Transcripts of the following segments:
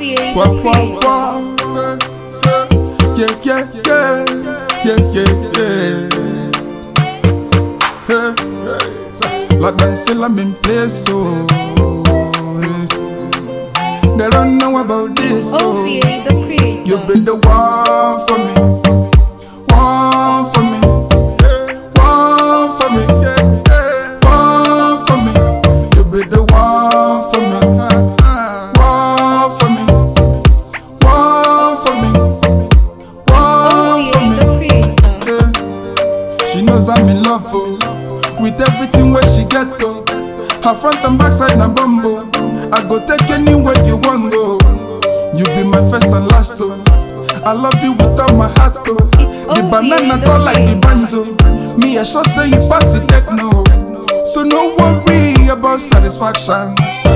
OVA, Wah, the wah, creator. wah. Yeah, yeah, yeah, yeah, yeah, yeah. Hey, hey. So, like dancing, I'm in place, so hey. They don't know about this, so OVA, the creator. you be the one for me, one for me, one for me, one for me. You be the one for me, one for me, one for me, one for OVA, me. the creator. She knows I'm in love, oh, with everything where she get, oh. Her front and back side na bumbo. I go take anywhere you want, go. You be my first and last, oh. I love you with all my heart, oh. The OVA, banana the tall like the creator. banjo. Me, I sure say you pass the techno. So no worry about satisfaction.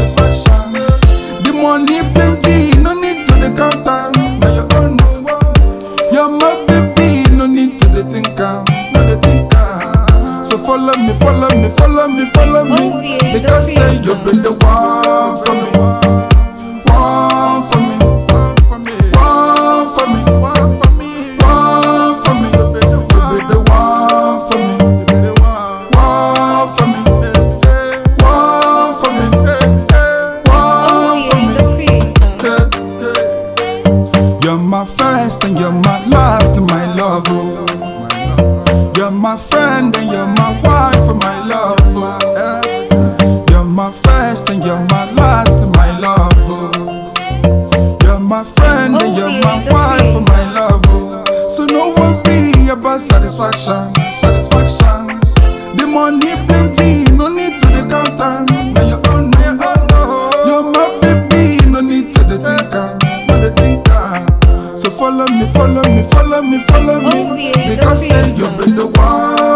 The money plenty, no need to the counter. Now you own no. You're my baby, no need to the tinker. No the tinker. So follow me, follow me, follow me, follow me. OVA, the Because say you creator. be the one for me, one for me, one for me, one for me, one for me, one for me. You be the one for me, one for me, one for me, one for OVA, me. the creator. You're my first and you're my last, my love. Oh. You're my friend and you're my wife, my love. Oh. You're my first and you're my last, my love. Oh. You're my friend and you're my wife, my love. Oh. So no worry about satisfaction, satisfaction. The money plenty, no need to the counter. Now you own, now you own, no. You're my baby, no need to the tinker, no the tinker. So follow me, follow me, follow me, follow me. OVA, the Because say you creator. be the one